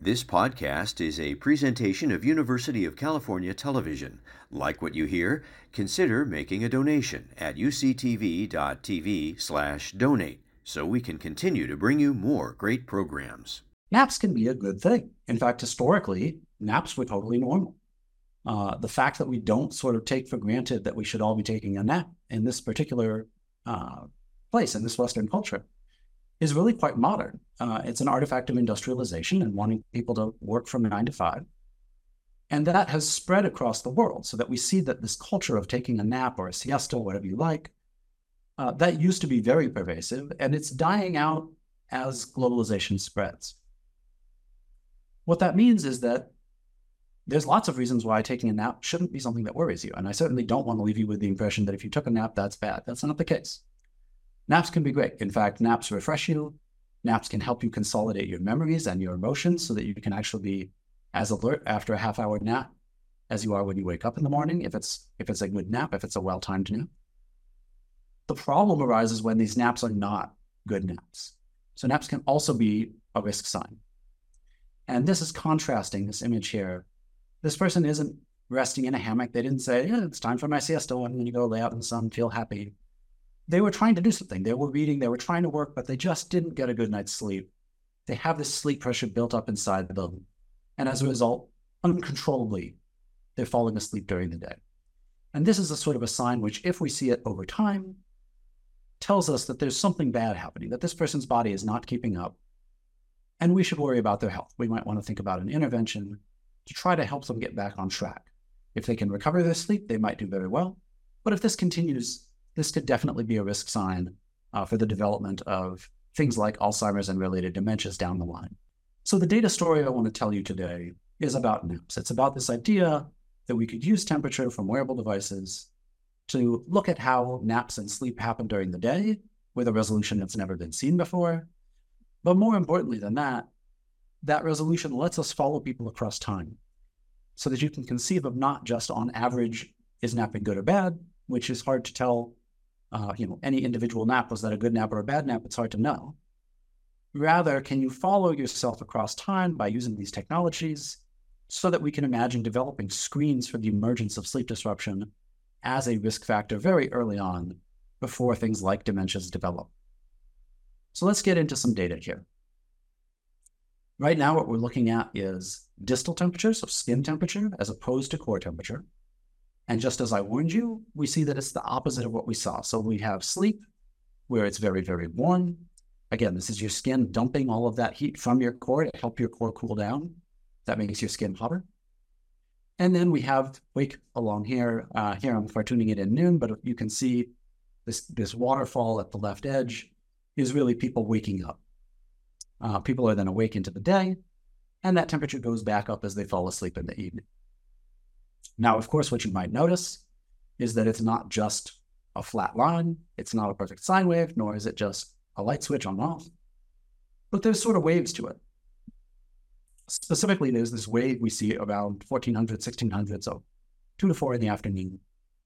This podcast is a presentation of University of California Television. Like what you hear? Consider making a donation at uctv.tv/donate so we can continue to bring you more great programs. Naps can be a good thing. In fact, historically, naps were totally normal. The fact that we don't sort of take for granted that we should all be taking a nap in this particular place, in this Western culture, is really quite modern. It's an artifact of industrialization and wanting people to work from 9 to 5. And that has spread across the world so that we see that this culture of taking a nap or a siesta, whatever you like, that used to be very pervasive, and it's dying out as globalization spreads. What that means is that there's lots of reasons why taking a nap shouldn't be something that worries you. And I certainly don't want to leave you with the impression that if you took a nap, that's bad. That's not the case. Naps can be great. In fact, naps refresh you. Naps can help you consolidate your memories and your emotions so that you can actually be as alert after a half-hour nap as you are when you wake up in the morning, if it's a good nap, if it's a well-timed nap. The problem arises when these naps are not good naps. So naps can also be a risk sign. And this is contrasting this image here. This person isn't resting in a hammock. They didn't say, yeah, it's time for my siesta. I'm going to go lay out in the sun, feel happy. They were trying to do something. They were reading, they were trying to work, but they just didn't get a good night's sleep. They have this sleep pressure built up inside them. And as a result, uncontrollably, they're falling asleep during the day. And this is a sort of a sign which, if we see it over time, tells us that there's something bad happening, that this person's body is not keeping up. And we should worry about their health. We might want to think about an intervention to try to help them get back on track. If they can recover their sleep, they might do very well. But if this continues, this could definitely be a risk sign for the development of things like Alzheimer's and related dementias down the line. So the data story I want to tell you today is about naps. It's about this idea that we could use temperature from wearable devices to look at how naps and sleep happen during the day with a resolution that's never been seen before. But more importantly than that, that resolution lets us follow people across time so that you can conceive of not just on average, is napping good or bad, which is hard to tell. Any individual nap, was that a good nap or a bad nap? It's hard to know. Rather, can you follow yourself across time by using these technologies so that we can imagine developing screens for the emergence of sleep disruption as a risk factor very early on before things like dementias develop. So let's get into some data here. Right now, what we're looking at is distal temperature, so skin temperature, as opposed to core temperature. And just as I warned you, we see that it's the opposite of what we saw. So we have sleep, where it's very, very warm. Again, this is your skin dumping all of that heat from your core to help your core cool down. That makes your skin hotter. And then we have wake along here. Here I'm cartooning it in noon, but you can see this waterfall at the left edge is really people waking up. People are then awake into the day, and that temperature goes back up as they fall asleep in the evening. Now, of course, what you might notice is that it's not just a flat line. It's not a perfect sine wave, nor is it just a light switch on and off. But there's sort of waves to it. Specifically, there's this wave we see around 1400, 1600, so 2 to 4 in the afternoon,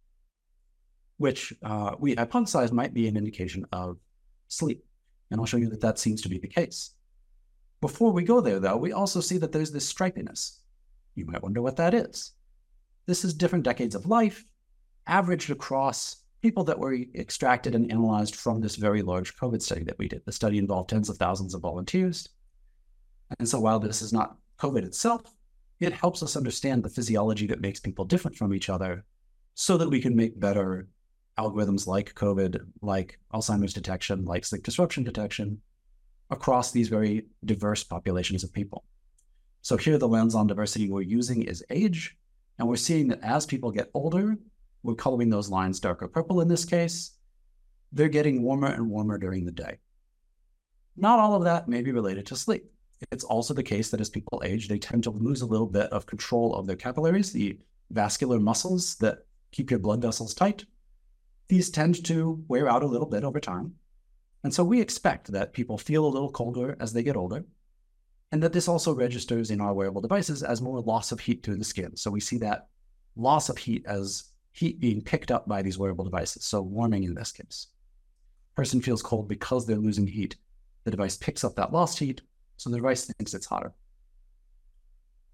which we hypothesize might be an indication of sleep. And I'll show you that that seems to be the case. Before we go there, though, we also see that there's this stripiness. You might wonder what that is. This is different decades of life, averaged across people that were extracted and analyzed from this very large COVID study that we did. The study involved tens of thousands of volunteers. And so while this is not COVID itself, it helps us understand the physiology that makes people different from each other so that we can make better algorithms like COVID, like Alzheimer's detection, like sleep disruption detection across these very diverse populations of people. So here the lens on diversity we're using is age. And we're seeing that as people get older, we're coloring those lines darker purple in this case, they're getting warmer and warmer during the day. Not all of that may be related to sleep. It's also the case that as people age, they tend to lose a little bit of control of their capillaries, the vascular muscles that keep your blood vessels tight. These tend to wear out a little bit over time. And so we expect that people feel a little colder as they get older, and that this also registers in our wearable devices as more loss of heat through the skin. So we see that loss of heat as heat being picked up by these wearable devices, so warming in this case. Person feels cold because they're losing heat. The device picks up that lost heat, so the device thinks it's hotter.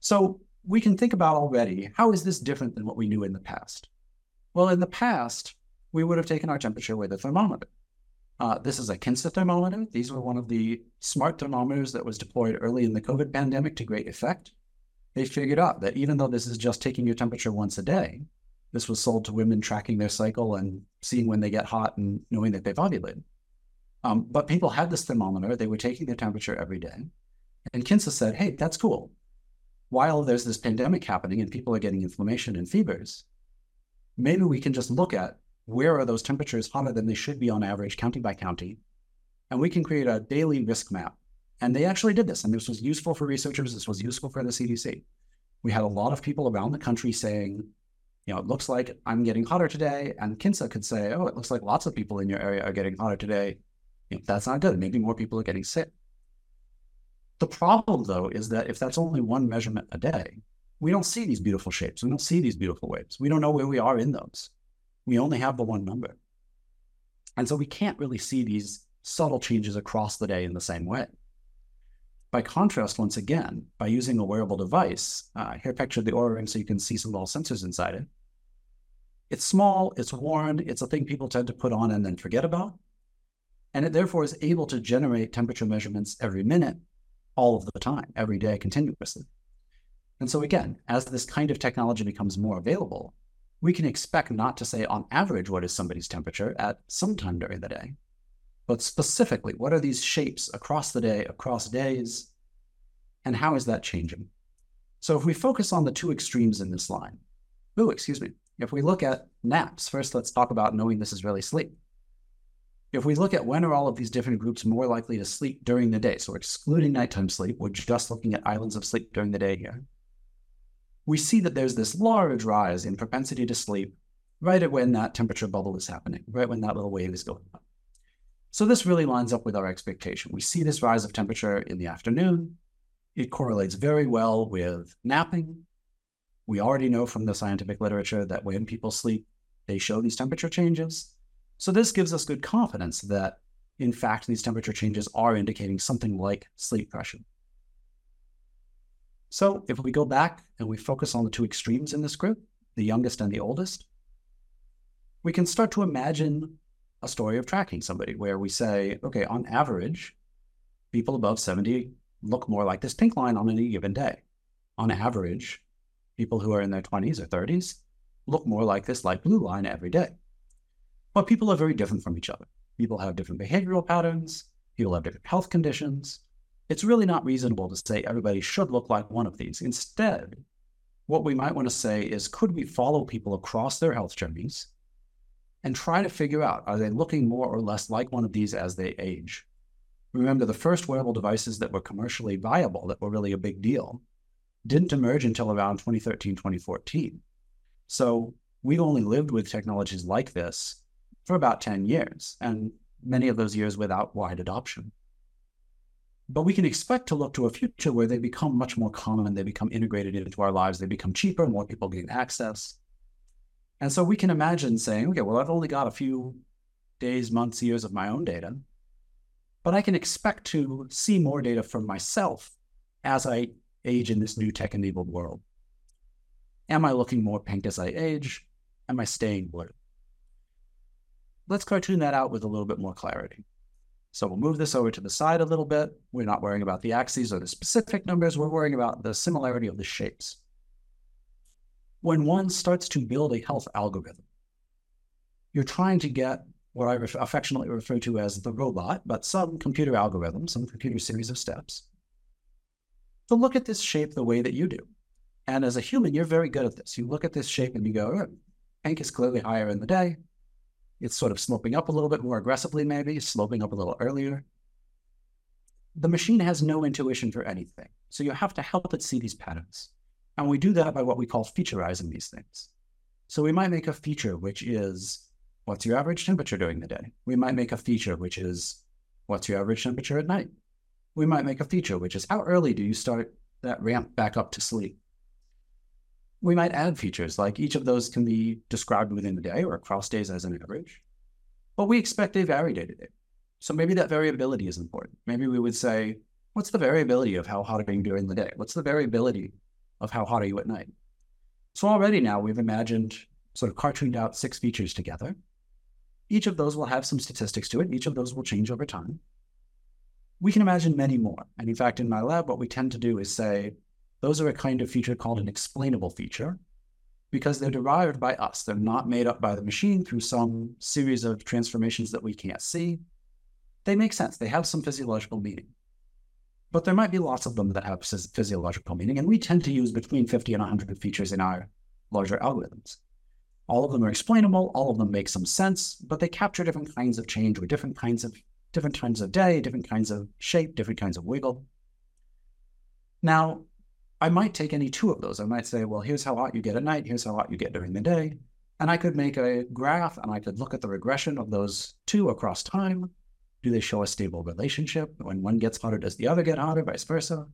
So we can think about already, how is this different than what we knew in the past? Well, in the past, we would have taken our temperature with a thermometer. This is a Kinsa thermometer. These were one of the smart thermometers that was deployed early in the COVID pandemic to great effect. They figured out that even though this is just taking your temperature once a day, this was sold to women tracking their cycle and seeing when they get hot and knowing that they've ovulated. But people had this thermometer. They were taking their temperature every day. And Kinsa said, hey, that's cool. While there's this pandemic happening and people are getting inflammation and fevers, maybe we can just look at where are those temperatures hotter than they should be on average, county by county, and we can create a daily risk map. And they actually did this, and this was useful for researchers. This was useful for the CDC. We had a lot of people around the country saying, it looks like I'm getting hotter today, and Kinsa could say, oh, it looks like lots of people in your area are getting hotter today. That's not good. Maybe more people are getting sick. The problem, though, is that if that's only one measurement a day, we don't see these beautiful shapes. We don't see these beautiful waves. We don't know where we are in those. We only have the one number. And so we can't really see these subtle changes across the day in the same way. By contrast, once again, by using a wearable device, here pictured the Oura Ring so you can see some little sensors inside it. It's small, it's worn, it's a thing people tend to put on and then forget about. And it therefore is able to generate temperature measurements every minute, all of the time, every day, continuously. And so again, as this kind of technology becomes more available, we can expect not to say on average what is somebody's temperature at some time during the day, but specifically what are these shapes across the day, across days, and how is that changing? So if we focus on the two extremes in this line, if we look at naps, first let's talk about knowing this is really sleep. If we look at when are all of these different groups more likely to sleep during the day, so we're excluding nighttime sleep, we're just looking at islands of sleep during the day here, we see that there's this large rise in propensity to sleep right at when that temperature bubble is happening, right when that little wave is going up. So this really lines up with our expectation. We see this rise of temperature in the afternoon. It correlates very well with napping. We already know from the scientific literature that when people sleep, they show these temperature changes. So this gives us good confidence that, in fact, these temperature changes are indicating something like sleep pressure. So if we go back and we focus on the two extremes in this group, the youngest and the oldest, we can start to imagine a story of tracking somebody where we say, okay, on average, people above 70 look more like this pink line on any given day. On average, people who are in their 20s or 30s look more like this light blue line every day. But people are very different from each other. People have different behavioral patterns. People have different health conditions. It's really not reasonable to say everybody should look like one of these. Instead, what we might want to say is, could we follow people across their health journeys and try to figure out, are they looking more or less like one of these as they age? Remember, the first wearable devices that were commercially viable, that were really a big deal, didn't emerge until around 2013, 2014. So we've only lived with technologies like this for about 10 years, and many of those years without wide adoption. But we can expect to look to a future where they become much more common, they become integrated into our lives, they become cheaper, more people gain access. And so we can imagine saying, okay, well, I've only got a few days, months, years of my own data, but I can expect to see more data from myself as I age in this new tech-enabled world. Am I looking more pink as I age? Am I staying blue? Let's cartoon that out with a little bit more clarity. So we'll move this over to the side a little bit. We're not worrying about the axes or the specific numbers. We're worrying about the similarity of the shapes. When one starts to build a health algorithm, you're trying to get what I affectionately refer to as the robot, but some computer algorithm, some computer series of steps, to look at this shape the way that you do. And as a human, you're very good at this. You look at this shape and you go, oh, pink is clearly higher in the day. It's sort of sloping up a little bit more aggressively, maybe, sloping up a little earlier. The machine has no intuition for anything, so you have to help it see these patterns. And we do that by what we call featurizing these things. So we might make a feature which is, what's your average temperature during the day? We might make a feature which is, what's your average temperature at night? We might make a feature which is, how early do you start that ramp back up to sleep? We might add features, like each of those can be described within the day or across days as an average. But we expect they vary day to day. So maybe that variability is important. Maybe we would say, what's the variability of how hot are you during the day? What's the variability of how hot are you at night. So already now we've imagined, sort of cartooned out 6 features together. Each of those will have some statistics to it. Each of those will change over time. We can imagine many more. And in fact, in my lab, what we tend to do is say, those are a kind of feature called an explainable feature because they're derived by us. They're not made up by the machine through some series of transformations that we can't see. They make sense. They have some physiological meaning. But there might be lots of them that have physiological meaning, and we tend to use between 50 and 100 features in our larger algorithms. All of them are explainable, all of them make some sense, but they capture different kinds of change with different times of day, different kinds of shape, different kinds of wiggle. Now, I might take any 2 of those. I might say, well, here's how hot you get at night, here's how hot you get during the day. And I could make a graph and I could look at the regression of those 2 across time. Do they show a stable relationship? When one gets hotter, does the other get hotter, vice versa?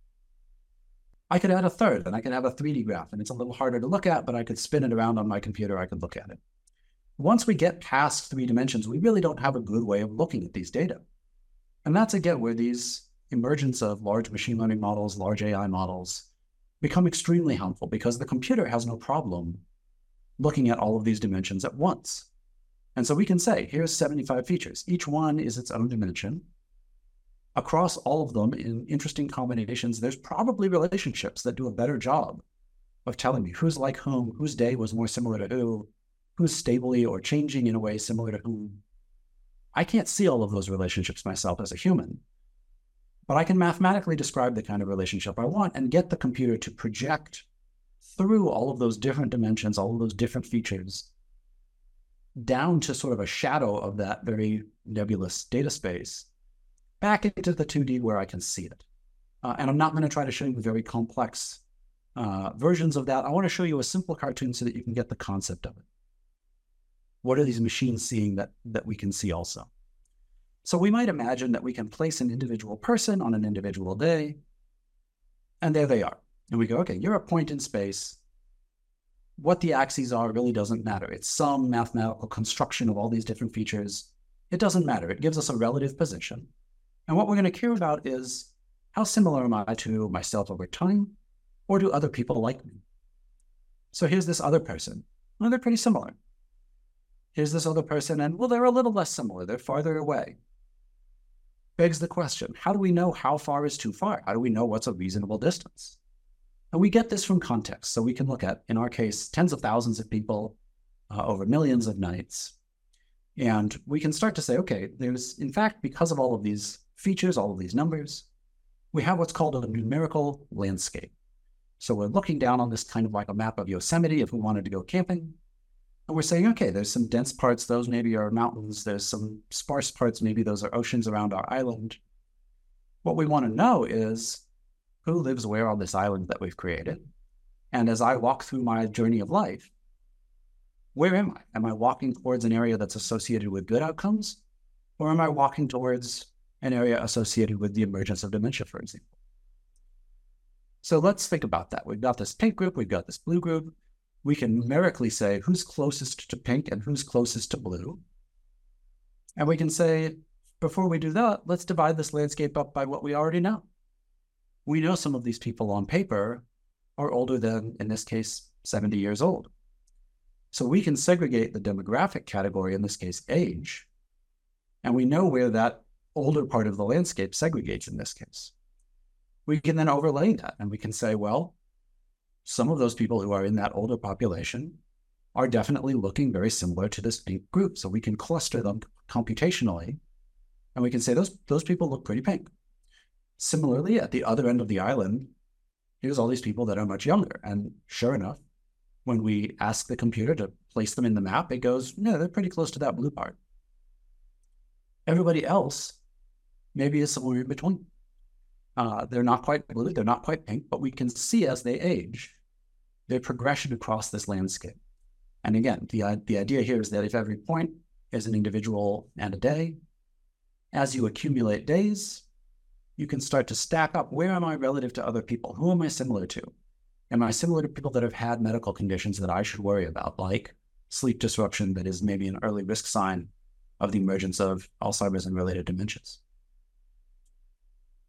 I could add a third, and I could have a 3D graph, and it's a little harder to look at, but I could spin it around on my computer, I could look at it. Once we get past 3 dimensions, we really don't have a good way of looking at these data. And that's, again, where these emergence of large machine learning models, large AI models, become extremely helpful because the computer has no problem looking at all of these dimensions at once. And so we can say, here's 75 features. Each one is its own dimension. Across all of them, in interesting combinations, there's probably relationships that do a better job of telling me who's like whom, whose day was more similar to who, who's stably or changing in a way similar to whom. I can't see all of those relationships myself as a human, but I can mathematically describe the kind of relationship I want and get the computer to project through all of those different dimensions, all of those different features, down to sort of a shadow of that very nebulous data space, back into the 2D where I can see it. And I'm not going to try to show you very complex versions of that. I want to show you a simple cartoon so that you can get the concept of it. What are these machines seeing that we can see also? So we might imagine that we can place an individual person on an individual day, and there they are. And we go, okay, you're a point in space. What the axes are really doesn't matter. It's some mathematical construction of all these different features. It doesn't matter. It gives us a relative position. And what we're going to care about is how similar am I to myself over time, or do other people like me? So here's this other person. Well, they're pretty similar. Here's this other person, and well, they're a little less similar. They're farther away. Begs the question, how do we know how far is too far? How do we know what's a reasonable distance? And we get this from context. So we can look at, in our case, tens of thousands of people over millions of nights. And we can start to say, okay, there's, in fact, because of all of these features, all of these numbers, we have what's called a numerical landscape. So we're looking down on this kind of like a map of Yosemite if we wanted to go camping. And we're saying, okay, there's some dense parts, those maybe are mountains. There's some sparse parts, maybe those are oceans around our island. What we want to know is who lives where on this island that we've created. And as I walk through my journey of life, where am I? Am I walking towards an area that's associated with good outcomes? Or am I walking towards an area associated with the emergence of dementia, for example? So let's think about that. We've got this pink group, we've got this blue group. We can numerically say who's closest to pink and who's closest to blue. And we can say, before we do that, let's divide this landscape up by what we already know. We know some of these people on paper are older than, in this case, 70 years old. So we can segregate the demographic category, in this case, age, and we know where that older part of the landscape segregates in this case. We can then overlay that, and we can say, well, some of those people who are in that older population are definitely looking very similar to this pink group. So we can cluster them computationally, and we can say those people look pretty pink. Similarly, at the other end of the island, here's all these people that are much younger. And sure enough, when we ask the computer to place them in the map, it goes, no, they're pretty close to that blue part. Everybody else maybe is somewhere in between. They're not quite blue, they're not quite pink, but we can see as they age, their progression across this landscape. And again, the idea here is that if every point is an individual and a day, as you accumulate days, you can start to stack up, where am I relative to other people? Who am I similar to? Am I similar to people that have had medical conditions that I should worry about, like sleep disruption that is maybe an early risk sign of the emergence of Alzheimer's and related dementias?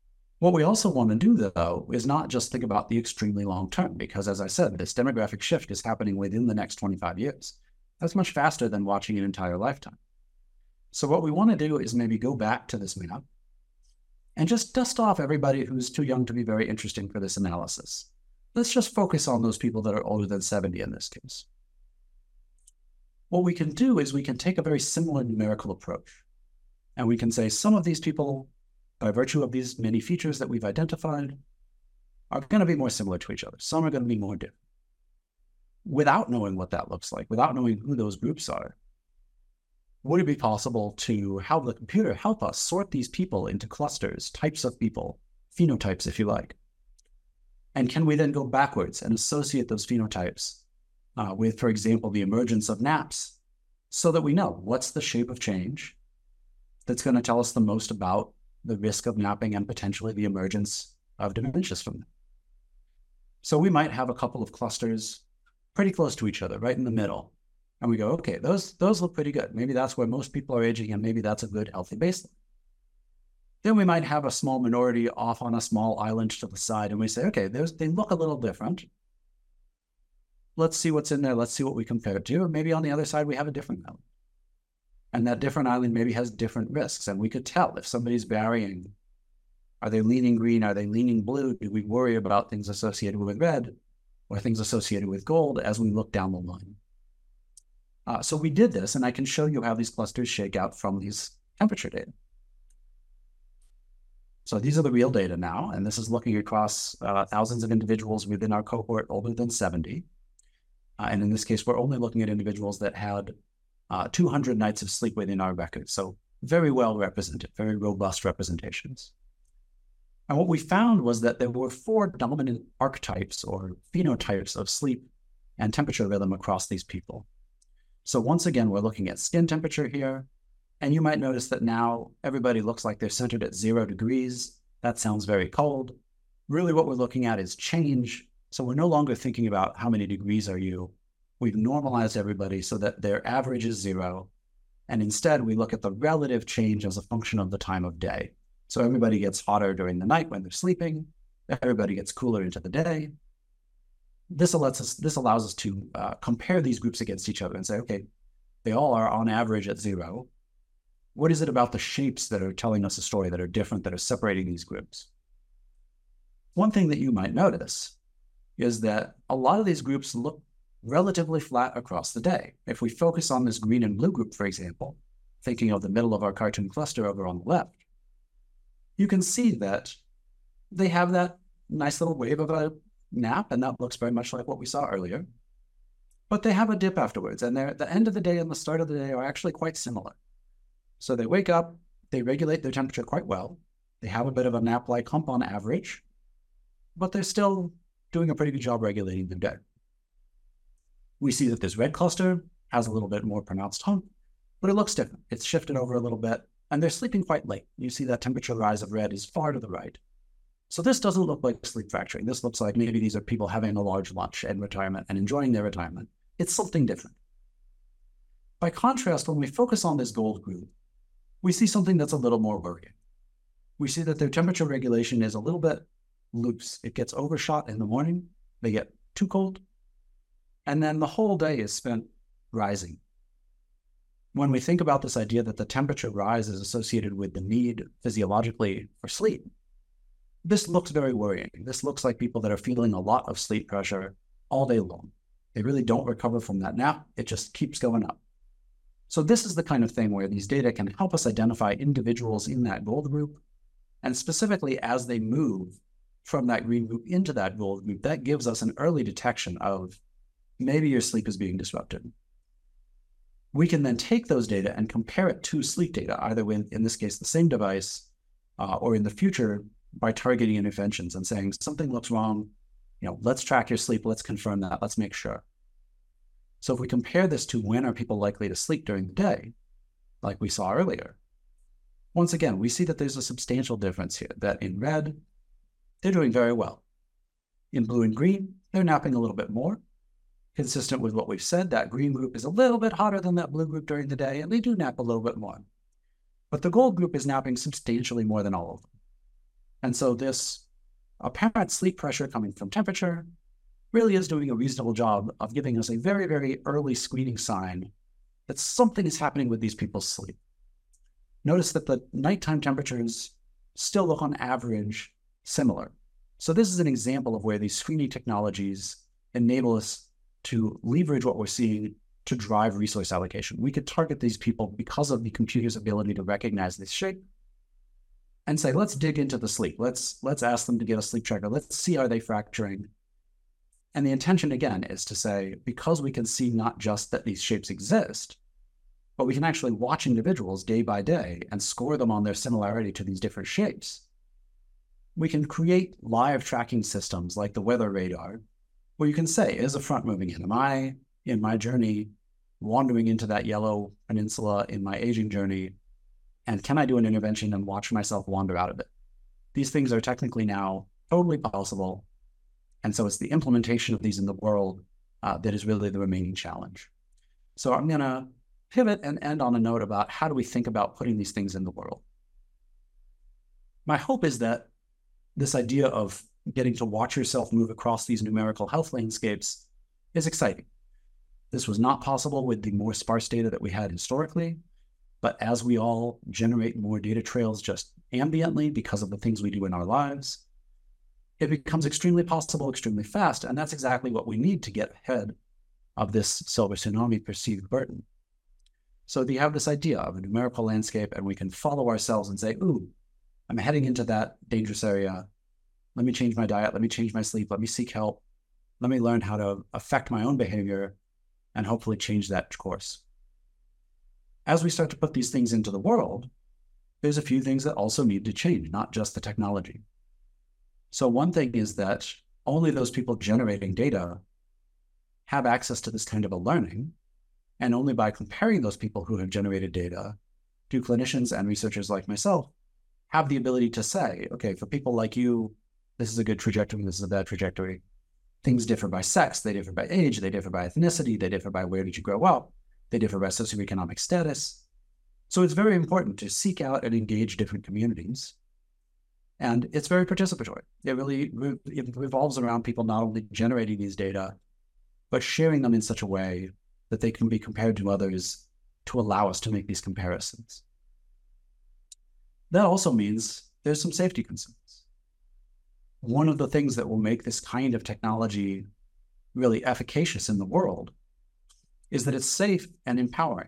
What we also want to do, though, is not just think about the extremely long term, because as I said, this demographic shift is happening within the next 25 years. That's much faster than watching an entire lifetime. So what we want to do is maybe go back to this map and just dust off everybody who's too young to be very interesting for this analysis. Let's just focus on those people that are older than 70 in this case. What we can do is we can take a very similar numerical approach, and we can say some of these people, by virtue of these many features that we've identified, are going to be more similar to each other. Some are going to be more different. Without knowing what that looks like, without knowing who those groups are, would it be possible to have the computer help us sort these people into clusters, types of people, phenotypes, if you like? And can we then go backwards and associate those phenotypes with, for example, the emergence of naps, so that we know what's the shape of change that's going to tell us the most about the risk of napping and potentially the emergence of dementias from them. So we might have a couple of clusters pretty close to each other, right in the middle. And we go, okay, those look pretty good. Maybe that's where most people are aging, and maybe that's a good, healthy baseline. Then we might have a small minority off on a small island to the side, and we say, okay, they look a little different. Let's see what's in there. Let's see what we compare it to. And maybe on the other side, we have a different island. And that different island maybe has different risks. And we could tell if somebody's varying. Are they leaning green? Are they leaning blue? Do we worry about things associated with red or things associated with gold as we look down the line? So we did this, and I can show you how these clusters shake out from these temperature data. So these are the real data now, and this is looking across thousands of individuals within our cohort older than 70. And in this case, we're only looking at individuals that had 200 nights of sleep within our record. So very well represented, very robust representations. And what we found was that there were 4 dominant archetypes or phenotypes of sleep and temperature rhythm across these people. So once again, we're looking at skin temperature here. And you might notice that now everybody looks like they're centered at 0 degrees. That sounds very cold. Really what we're looking at is change. So we're no longer thinking about how many degrees are you. We've normalized everybody so that their average is 0. And instead, we look at the relative change as a function of the time of day. So everybody gets hotter during the night when they're sleeping. Everybody gets cooler into the day. This allows us to compare these groups against each other and say, okay, they all are on average at 0. What is it about the shapes that are telling us a story that are different, that are separating these groups? One thing that you might notice is that a lot of these groups look relatively flat across the day. If we focus on this green and blue group, for example, thinking of the middle of our cartoon cluster over on the left, you can see that they have that nice little wave of a nap, and that looks very much like what we saw earlier. But they have a dip afterwards, and the end of the day and the start of the day are actually quite similar. So they wake up, they regulate their temperature quite well, they have a bit of a nap-like hump on average, but they're still doing a pretty good job regulating their day. We see that this red cluster has a little bit more pronounced hump, but it looks different. It's shifted over a little bit, and they're sleeping quite late. You see that temperature rise of red is far to the right. So this doesn't look like sleep fracturing. This looks like maybe these are people having a large lunch in retirement and enjoying their retirement. It's something different. By contrast, when we focus on this gold group, we see something that's a little more worrying. We see that their temperature regulation is a little bit loose. It gets overshot in the morning, they get too cold, and then the whole day is spent rising. When we think about this idea that the temperature rise is associated with the need physiologically for sleep, this looks very worrying. This looks like people that are feeling a lot of sleep pressure all day long. They really don't recover from that nap. It just keeps going up. So this is the kind of thing where these data can help us identify individuals in that gold group. And specifically, as they move from that green group into that gold group, that gives us an early detection of maybe your sleep is being disrupted. We can then take those data and compare it to sleep data, either with, in this case, the same device, or in the future by targeting interventions and saying something looks wrong. Let's track your sleep. Let's confirm that. Let's make sure. So if we compare this to when are people likely to sleep during the day, like we saw earlier, once again, we see that there's a substantial difference here, that in red, they're doing very well. In blue and green, they're napping a little bit more. Consistent with what we've said, that green group is a little bit hotter than that blue group during the day, and they do nap a little bit more. But the gold group is napping substantially more than all of them. And so this apparent sleep pressure coming from temperature really is doing a reasonable job of giving us a very, very early screening sign that something is happening with these people's sleep. Notice that the nighttime temperatures still look on average similar. So this is an example of where these screening technologies enable us to leverage what we're seeing to drive resource allocation. We could target these people because of the computer's ability to recognize this shape and say, let's dig into the sleep. Let's ask them to get a sleep tracker. Let's see, are they fracturing? And the intention, again, is to say, because we can see not just that these shapes exist, but we can actually watch individuals day by day and score them on their similarity to these different shapes. We can create live tracking systems like the weather radar, where you can say, is a front moving in? Am I, in my journey, wandering into that yellow peninsula in my aging journey? And can I do an intervention and watch myself wander out of it? These things are technically now totally possible. And so it's the implementation of these in the world that is really the remaining challenge. So I'm going to pivot and end on a note about how do we think about putting these things in the world. My hope is that this idea of getting to watch yourself move across these numerical health landscapes is exciting. This was not possible with the more sparse data that we had historically, but as we all generate more data trails just ambiently because of the things we do in our lives, it becomes extremely possible, extremely fast, and that's exactly what we need to get ahead of this silver tsunami perceived burden. So you have this idea of a numerical landscape, and we can follow ourselves and say, ooh, I'm heading into that dangerous area. Let me change my diet. Let me change my sleep. Let me seek help. Let me learn how to affect my own behavior and hopefully change that course. As we start to put these things into the world, there's a few things that also need to change, not just the technology. So one thing is that only those people generating data have access to this kind of a learning, and only by comparing those people who have generated data do clinicians and researchers like myself have the ability to say, okay, for people like you, this is a good trajectory, this is a bad trajectory. Things differ by sex, they differ by age, they differ by ethnicity, they differ by where did you grow up, they differ by socioeconomic status. So it's very important to seek out and engage different communities. And it's very participatory. It really revolves around people not only generating these data, but sharing them in such a way that they can be compared to others to allow us to make these comparisons. That also means there's some safety concerns. One of the things that will make this kind of technology really efficacious in the world is that it's safe and empowering.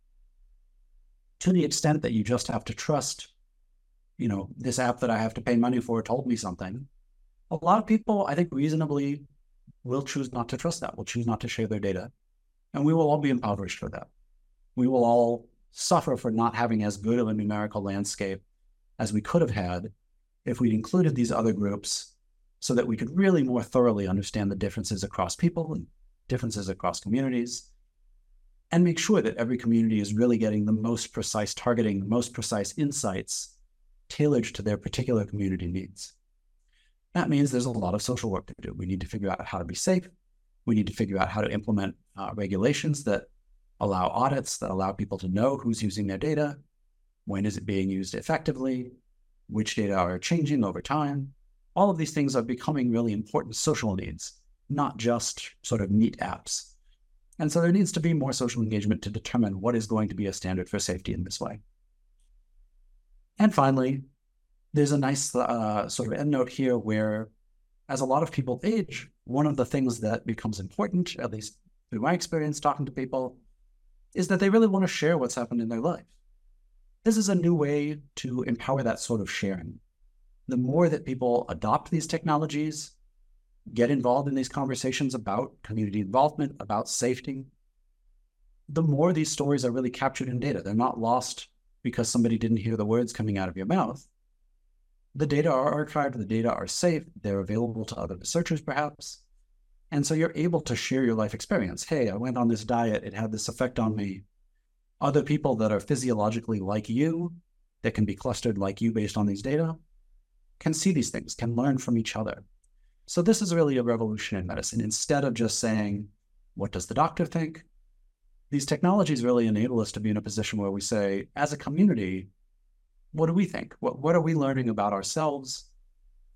To the extent that you just have to trust, this app that I have to pay money for told me something, a lot of people, I think, reasonably will choose not to trust that, will choose not to share their data. And we will all be impoverished for that. We will all suffer for not having as good of a numerical landscape as we could have had if we'd included these other groups so that we could really more thoroughly understand the differences across people and differences across communities, and make sure that every community is really getting the most precise targeting, the most precise insights tailored to their particular community needs. That means there's a lot of social work to do. We need to figure out how to be safe. We need to figure out how to implement regulations that allow audits, that allow people to know who's using their data, when is it being used effectively, which data are changing over time. All of these things are becoming really important social needs, not just sort of neat apps. And so there needs to be more social engagement to determine what is going to be a standard for safety in this way. And finally, there's a nice sort of end note here where, as a lot of people age, one of the things that becomes important, at least through my experience talking to people, is that they really want to share what's happened in their life. This is a new way to empower that sort of sharing. The more that people adopt these technologies, get involved in these conversations about community involvement, about safety, the more these stories are really captured in data. They're not lost because somebody didn't hear the words coming out of your mouth. The data are archived, the data are safe, they're available to other researchers perhaps. And so you're able to share your life experience. Hey, I went on this diet, it had this effect on me. Other people that are physiologically like you, that can be clustered like you based on these data, can see these things, can learn from each other. So this is really a revolution in medicine. Instead of just saying, what does the doctor think? These technologies really enable us to be in a position where we say, as a community, what do we think? What are we learning about ourselves?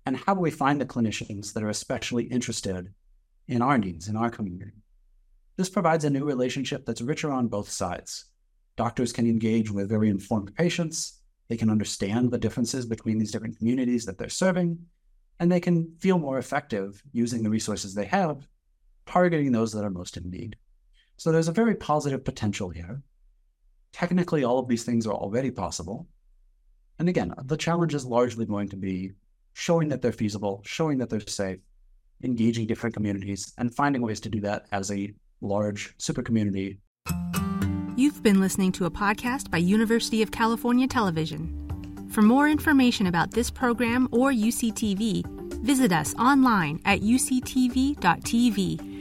And how do we find the clinicians that are especially interested in our needs, in our community? This provides a new relationship that's richer on both sides. Doctors can engage with very informed patients. They can understand the differences between these different communities that they're serving, and they can feel more effective using the resources they have, targeting those that are most in need. So there's a very positive potential here. Technically, all of these things are already possible. And again, the challenge is largely going to be showing that they're feasible, showing that they're safe, engaging different communities, and finding ways to do that as a large super community. You've been listening to a podcast by University of California Television. For more information about this program or UCTV, visit us online at uctv.tv